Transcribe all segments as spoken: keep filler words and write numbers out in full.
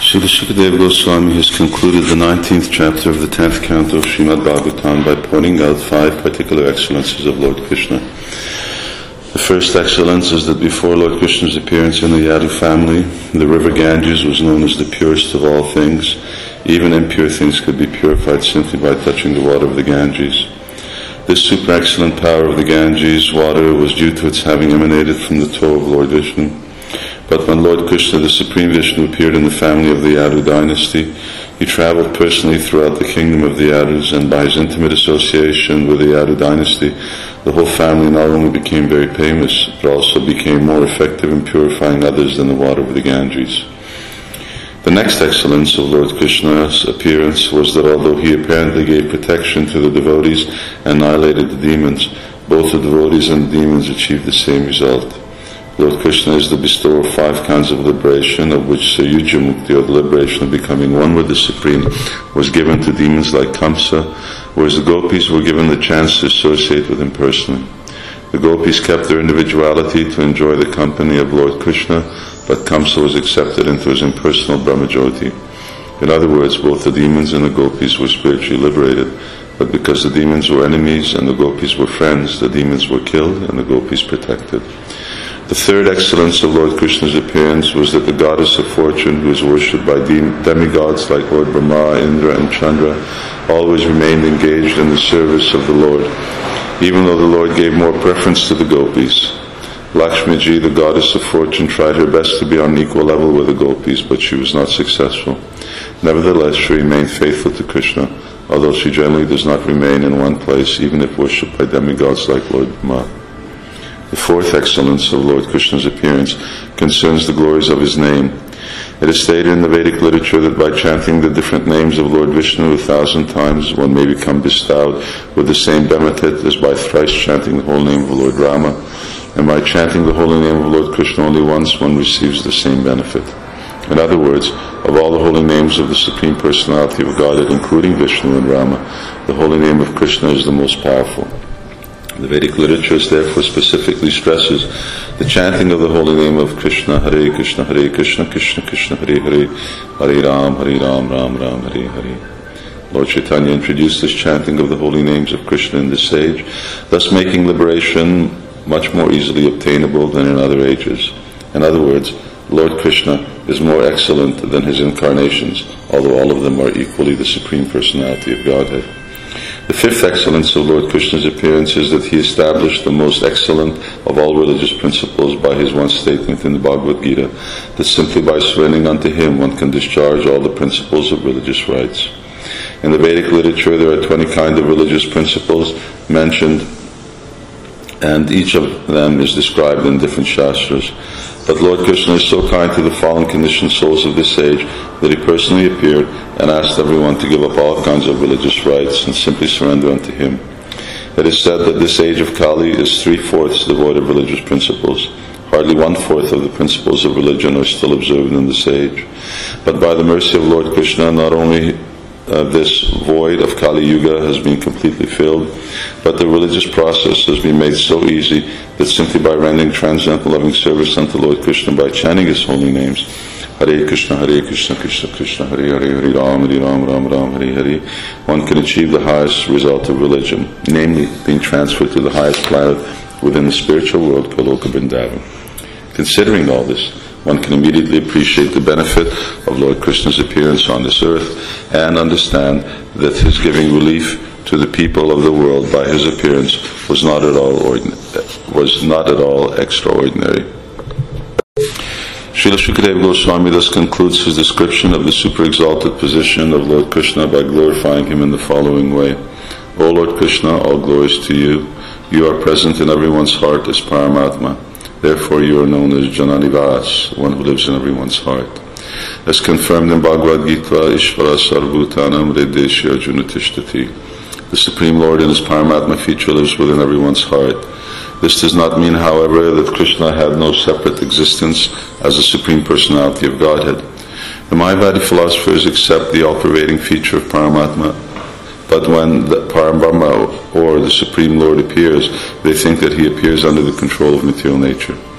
Srila Shukadeva Goswami has concluded the nineteenth chapter of the tenth canto of Srimad Bhagavatam by pointing out five particular excellences of Lord Krishna. The first excellence is that before Lord Krishna's appearance in the Yadu family, the river Ganges was known as the purest of all things. Even impure things could be purified simply by touching the water of the Ganges. This super excellent power of the Ganges water was due to its having emanated from the toe of Lord Vishnu. But when Lord Krishna, the Supreme Vishnu, appeared in the family of the Yadu dynasty, he traveled personally throughout the kingdom of the Yadus, and by his intimate association with the Yadu dynasty, the whole family not only became very famous, but also became more effective in purifying others than the water of the Ganges. The next excellence of Lord Krishna's appearance was that although he apparently gave protection to the devotees and annihilated the demons, both the devotees and the demons achieved the same result. Lord Krishna is the bestower of five kinds of liberation, of which Sayuja Mukti, or the liberation of becoming one with the Supreme, was given to demons like Kamsa, whereas the gopis were given the chance to associate with him personally. The gopis kept their individuality to enjoy the company of Lord Krishna, but Kamsa was accepted into his impersonal Brahmajyoti. In other words, both the demons and the gopis were spiritually liberated, but because the demons were enemies and the gopis were friends, the demons were killed and the gopis protected. The third excellence of Lord Krishna's appearance was that the goddess of fortune, who is worshipped by demigods like Lord Brahma, Indra and Chandra, always remained engaged in the service of the Lord, even though the Lord gave more preference to the gopis. Lakshmiji, the goddess of fortune, tried her best to be on an equal level with the gopis, but she was not successful. Nevertheless, she remained faithful to Krishna, although she generally does not remain in one place, even if worshipped by demigods like Lord Brahma. The fourth excellence of Lord Krishna's appearance concerns the glories of his name. It is stated in the Vedic literature that by chanting the different names of Lord Vishnu a thousand times, one may become bestowed with the same benefit as by thrice chanting the whole name of Lord Rama, and by chanting the holy name of Lord Krishna only once, one receives the same benefit. In other words, of all the holy names of the Supreme Personality of Godhead, including Vishnu and Rama, the holy name of Krishna is the most powerful. The Vedic literature therefore specifically stresses the chanting of the holy name of Krishna, Hare Krishna, Hare Krishna, Krishna Krishna, Hare Hare, Hare Ram, Hare Ram, Ram Ram, Hare Hare. Lord Chaitanya introduced this chanting of the holy names of Krishna in this age, thus making liberation much more easily obtainable than in other ages. In other words, Lord Krishna is more excellent than his incarnations, although all of them are equally the Supreme Personality of Godhead. The fifth excellence of Lord Krishna's appearance is that he established the most excellent of all religious principles by his one statement in the Bhagavad Gita, that simply by surrendering unto him one can discharge all the principles of religious rites. In the Vedic literature there are twenty kinds of religious principles mentioned, and each of them is described in different shastras. But Lord Krishna is so kind to the fallen conditioned souls of this age that he personally appeared and asked everyone to give up all kinds of religious rites and simply surrender unto him. It is said that this age of Kali is three-fourths devoid of religious principles. Hardly one-fourth of the principles of religion are still observed in this age. But by the mercy of Lord Krishna, not only Uh, this void of Kali Yuga has been completely filled, but the religious process has been made so easy that simply by rendering transcendental loving service unto Lord Krishna by chanting his holy names, Hare Krishna, Hare Krishna, Krishna Krishna, Hare Hare, Hare Ram, Hare Ram, Ram Ram, Hare Hare, one can achieve the highest result of religion, namely being transferred to the highest planet within the spiritual world called Loka Vrindavan. Considering all this, one can immediately appreciate the benefit of Lord Krishna's appearance on this earth and understand that his giving relief to the people of the world by his appearance was not at all ordinary, was not at all extraordinary. Srila Shukadeva Goswami thus concludes his description of the super exalted position of Lord Krishna by glorifying him in the following way. O Lord Krishna, all glories to you. You are present in everyone's heart as Paramatma. Therefore you are known as Jananivas, one who lives in everyone's heart. As confirmed in Bhagavad Gita, Ishvara Sarvbhutanam Hrideshya Arjuna Tishtati. The Supreme Lord in his Paramatma feature lives within everyone's heart. This does not mean, however, that Krishna had no separate existence as a Supreme Personality of Godhead. The Mayavadi philosophers accept the all-pervading feature of Paramatma, but when the Parabrahma, or the Supreme Lord, appears, they think that he appears under the control of material nature.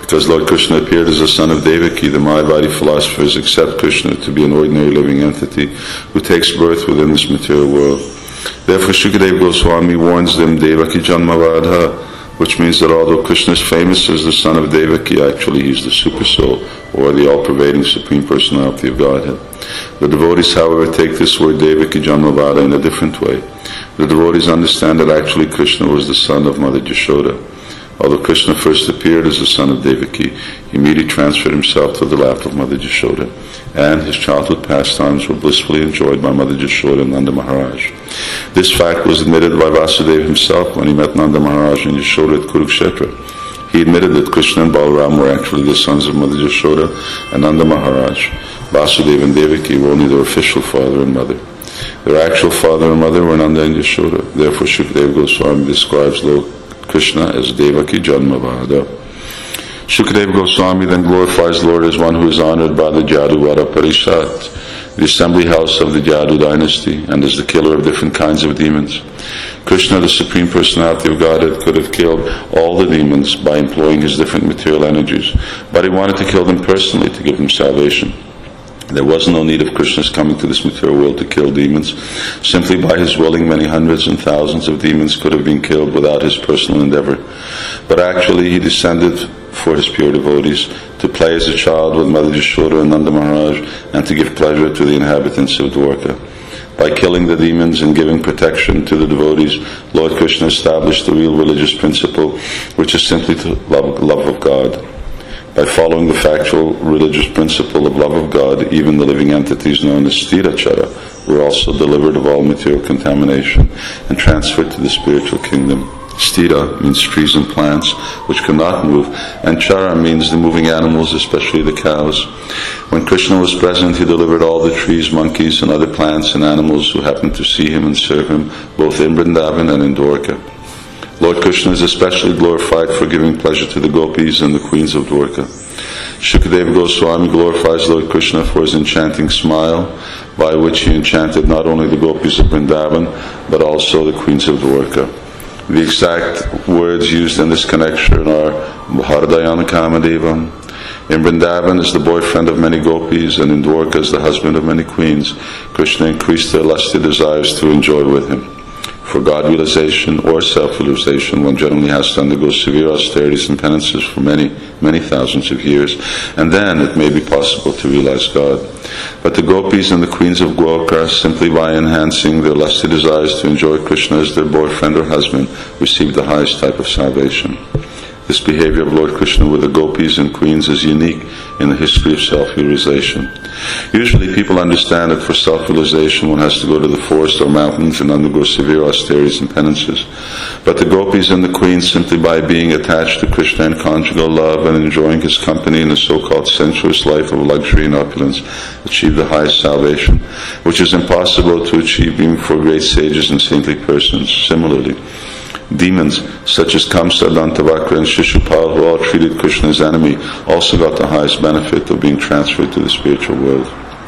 Because Lord Krishna appeared as the son of Devaki, the Mayavadi philosophers accept Krishna to be an ordinary living entity who takes birth within this material world. Therefore, Shukadeva Goswami warns them, Devaki Janmavadha, which means that although Krishna is famous as the son of Devaki, actually he is the super soul, or the all-pervading Supreme Personality of Godhead. The devotees, however, take this word Devaki Janmavada in a different way. The devotees understand that actually Krishna was the son of Mother Yashoda. Although Krishna first appeared as the son of Devaki, he immediately transferred himself to the lap of Mother Yashoda, and his childhood pastimes were blissfully enjoyed by Mother Yashoda and Nanda Maharaj. This fact was admitted by Vasudeva himself when he met Nanda Maharaj and Yashoda at Kurukshetra. He admitted that Krishna and Balaram were actually the sons of Mother Yashoda and Nanda Maharaj. Vasudeva and Devaki were only their official father and mother. Their actual father and mother were Nanda and Yashoda. Therefore, Shukadeva Goswami describes Lord Krishna as Devaki Janmavada. Shukadeva Goswami then glorifies Lord as one who is honored by the Jaduvara Parishad, the assembly house of the Jadu dynasty, and as the killer of different kinds of demons. Krishna, the Supreme Personality of Godhead, could have killed all the demons by employing his different material energies, but he wanted to kill them personally to give them salvation. There was no need of Krishna's coming to this material world to kill demons. Simply by his willing, many hundreds and thousands of demons could have been killed without his personal endeavor. But actually he descended for his pure devotees to play as a child with Mother Yashoda and Nanda Maharaj and to give pleasure to the inhabitants of Dwarka. By killing the demons and giving protection to the devotees, Lord Krishna established the real religious principle, which is simply to love, love of God. By following the factual religious principle of love of God, even the living entities known as Sthirachara were also delivered of all material contamination and transferred to the spiritual kingdom. Sthira means trees and plants which cannot move, and Chara means the moving animals, especially the cows. When Krishna was present, he delivered all the trees, monkeys, and other plants and animals who happened to see him and serve him, both in Vrindavan and in Dwarka. Lord Krishna is especially glorified for giving pleasure to the gopis and the queens of Dwarka. Shukadeva Goswami glorifies Lord Krishna for his enchanting smile, by which he enchanted not only the gopis of Vrindavan, but also the queens of Dwarka. The exact words used in this connection are Bharadayana Kamadevam. In Vrindavan as the boyfriend of many gopis, and in Dwarka as the husband of many queens, Krishna increased their lusty desires to enjoy with him. For God realization or self-realization, one generally has to undergo severe austerities and penances for many, many thousands of years, and then it may be possible to realize God. But the gopis and the queens of Dwarka, simply by enhancing their lusty desires to enjoy Krishna as their boyfriend or husband, received the highest type of salvation. This behavior of Lord Krishna with the gopis and queens is unique in the history of self-realization. Usually people understand that for self-realization one has to go to the forest or mountains and undergo severe austerities and penances. But the gopis and the queens, simply by being attached to Krishna in conjugal love and enjoying his company in a so-called sensuous life of luxury and opulence, achieve the highest salvation, which is impossible to achieve even for great sages and saintly persons. Similarly, demons such as Kamsa, Dantavakra, and Shishupal, who all treated Krishna as enemy, also got the highest benefit of being transferred to the spiritual world.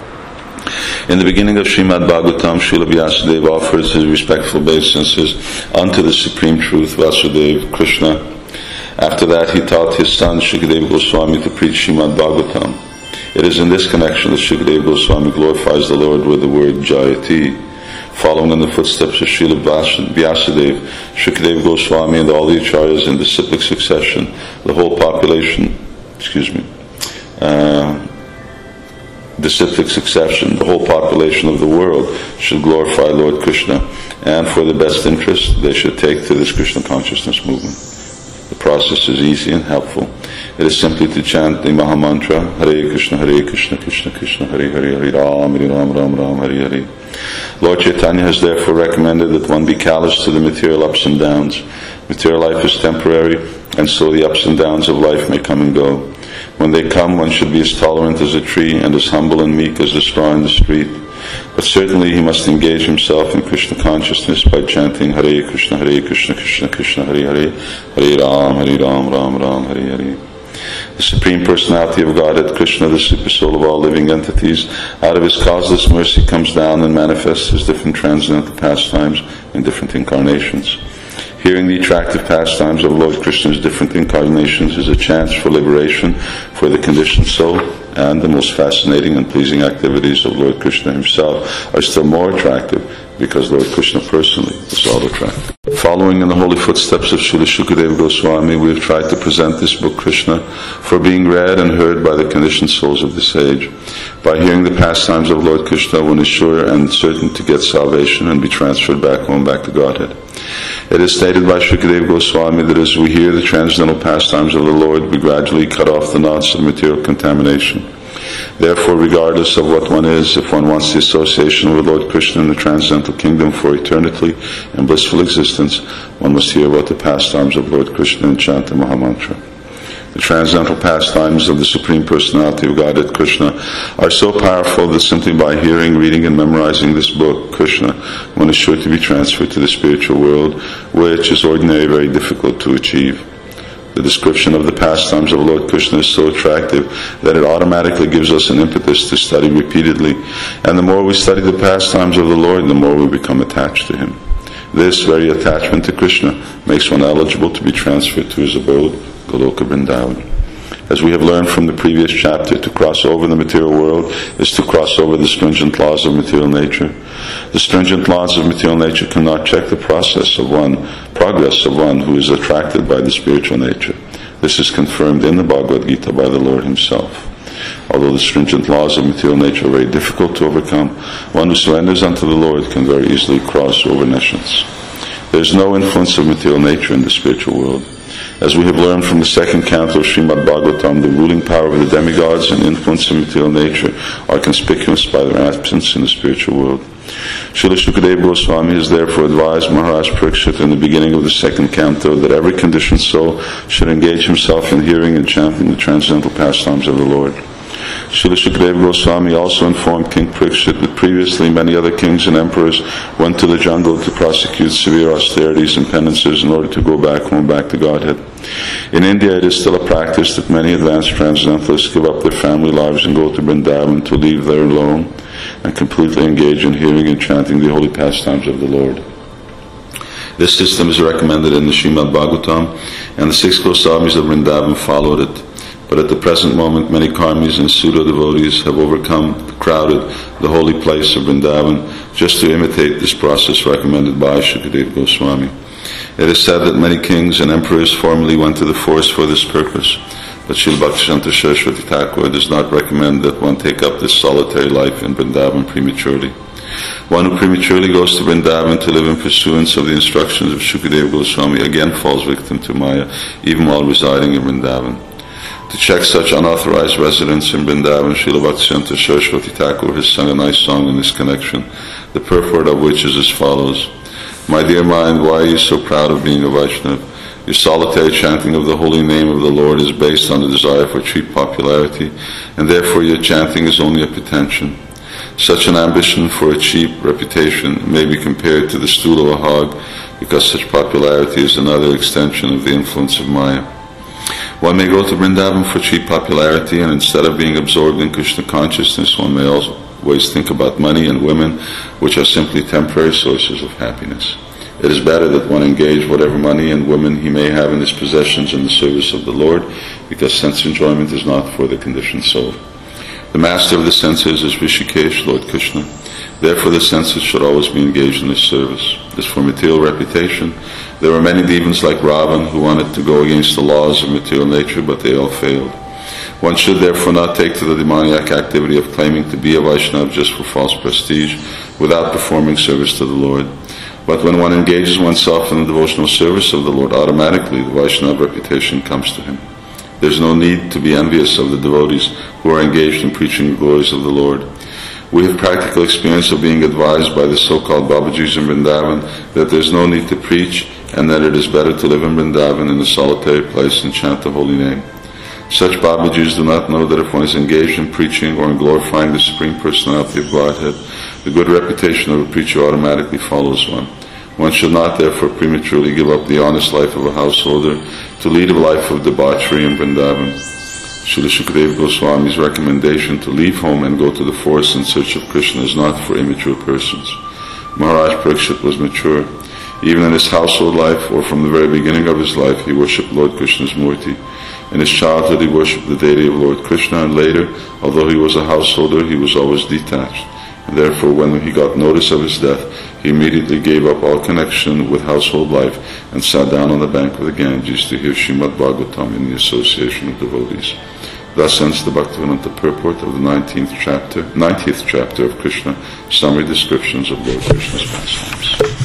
In the beginning of Srimad Bhagavatam, Srila Vyasadeva offers his respectful obeisances unto the Supreme Truth, Vasudeva, Krishna. After that, he taught his son Shukadeva Goswami to preach Srimad Bhagavatam. It is in this connection that Shukadeva Goswami glorifies the Lord with the word Jayati. Following in the footsteps of Srila Vyasadeva, Shukadeva Goswami and all the acharyas in disciplic succession, the whole population, excuse me, uh, disciplic succession, the whole population of the world should glorify Lord Krishna, and for the best interest they should take to this Krishna consciousness movement. The process is easy and helpful. It is simply to chant the Maha Mantra, Hare Krishna, Hare Krishna, Krishna Krishna, Hare Hare, Hare Ram, Hare Ram, Ram Ram, Hare Hare. Lord Chaitanya has therefore recommended that one be callous to the material ups and downs. Material life is temporary, and so the ups and downs of life may come and go. When they come, one should be as tolerant as a tree and as humble and meek as the straw in the street. But certainly he must engage himself in Krishna consciousness by chanting Hare Krishna, Hare Krishna, Krishna Krishna, Hare Hare, Hare Ram, Hare Ram, Ram Ram, Hare Hare. The Supreme Personality of Godhead, Krishna, the Super Soul of all living entities, out of his causeless mercy comes down and manifests his different transcendental pastimes in different incarnations. Hearing the attractive pastimes of Lord Krishna's different incarnations is a chance for liberation for the conditioned soul, and the most fascinating and pleasing activities of Lord Krishna himself are still more attractive because Lord Krishna personally is all attractive. Following in the holy footsteps of Srila Shukadeva Goswami, we have tried to present this book Krishna for being read and heard by the conditioned souls of this age. By hearing the pastimes of Lord Krishna, one is sure and certain to get salvation and be transferred back home, back to Godhead. It is stated by Shukadeva Goswami that as we hear the transcendental pastimes of the Lord, we gradually cut off the knots of material contamination. Therefore, regardless of what one is, if one wants the association with Lord Krishna in the transcendental kingdom for eternity and blissful existence, one must hear about the pastimes of Lord Krishna and chant the Mahamantra. The transcendental pastimes of the Supreme Personality of Godhead Krishna are so powerful that simply by hearing, reading, and memorizing this book, Krishna, one is sure to be transferred to the spiritual world, which is ordinarily very difficult to achieve. The description of the pastimes of Lord Krishna is so attractive that it automatically gives us an impetus to study repeatedly, and the more we study the pastimes of the Lord, the more we become attached to Him. This very attachment to Krishna makes one eligible to be transferred to his abode, Goloka Vrindavan. As we have learned from the previous chapter, to cross over the material world is to cross over the stringent laws of material nature. The stringent laws of material nature cannot check the process of one, progress of one who is attracted by the spiritual nature. This is confirmed in the Bhagavad Gita by the Lord Himself. Although the stringent laws of material nature are very difficult to overcome, one who surrenders unto the Lord can very easily cross over nations. There is no influence of material nature in the spiritual world. As we have learned from the second canto of Srimad Bhagavatam, the ruling power of the demigods and influence of material nature are conspicuous by their absence in the spiritual world. Srila Shukadeva Goswami has therefore advised Maharaj Parikshit in the beginning of the second canto that every conditioned soul should engage himself in hearing and chanting the transcendental pastimes of the Lord. Srila Shukadeva Goswami also informed King Parikshit that previously many other kings and emperors went to the jungle to prosecute severe austerities and penances in order to go back home, back to Godhead. In India, it is still a practice that many advanced transcendentalists give up their family lives and go to Vrindavan to leave there alone and completely engage in hearing and chanting the holy pastimes of the Lord. This system is recommended in the Srimad Bhagavatam, and the six Goswamis of Vrindavan followed it. But at the present moment, many karmis and pseudo devotees have overcome, crowded the holy place of Vrindavan just to imitate this process recommended by Shukadeva Goswami. It is said that many kings and emperors formerly went to the forest for this purpose, but Srila Bhaktisiddhanta Saraswati Thakur does not recommend that one take up this solitary life in Vrindavan prematurely. One who prematurely goes to Vrindavan to live in pursuance of the instructions of Shukadeva Goswami again falls victim to Maya, even while residing in Vrindavan. To check such unauthorized residence in Vrindavan, Srila Bhaktisiddhanta Saraswati Thakur has sung a nice song in this connection, the purport of which is as follows. My dear mind, why are you so proud of being a Vaishnava? Your solitary chanting of the holy name of the Lord is based on the desire for cheap popularity, and therefore your chanting is only a pretension. Such an ambition for a cheap reputation may be compared to the stool of a hog, because such popularity is another extension of the influence of Maya. One may go to Vrindavan for cheap popularity, and instead of being absorbed in Krishna consciousness, one may always think about money and women, which are simply temporary sources of happiness. It is better that one engage whatever money and women he may have in his possessions in the service of the Lord, because sense enjoyment is not for the conditioned soul. The master of the senses is Rishikesh, Lord Krishna. Therefore the senses should always be engaged in his service. As for material reputation, there were many demons like Ravan who wanted to go against the laws of material nature, but they all failed. One should therefore not take to the demoniac activity of claiming to be a Vaishnava just for false prestige, without performing service to the Lord. But when one engages oneself in the devotional service of the Lord, automatically the Vaishnava reputation comes to him. There is no need to be envious of the devotees who are engaged in preaching the glories of the Lord. We have practical experience of being advised by the so-called Babajis in Vrindavan that there is no need to preach, and that it is better to live in Vrindavan in a solitary place and chant the holy name. Such Babajis do not know that if one is engaged in preaching or in glorifying the Supreme Personality of Godhead, the good reputation of a preacher automatically follows one. One should not therefore prematurely give up the honest life of a householder to lead a life of debauchery in Vrindavan. Srila Shukadeva Goswami's recommendation to leave home and go to the forest in search of Krishna is not for immature persons. Maharaj Parikshit was mature. Even in his household life, or from the very beginning of his life, he worshipped Lord Krishna's Murti. In his childhood, he worshipped the deity of Lord Krishna, and later, although he was a householder, he was always detached. And therefore, when he got notice of his death, he immediately gave up all connection with household life and sat down on the bank of the Ganges to hear Srimad Bhagavatam in the association of devotees. Thus ends the Bhaktivedanta purport of the nineteenth chapter, ninetieth chapter of Krishna, summary descriptions of Lord Krishna's pastimes.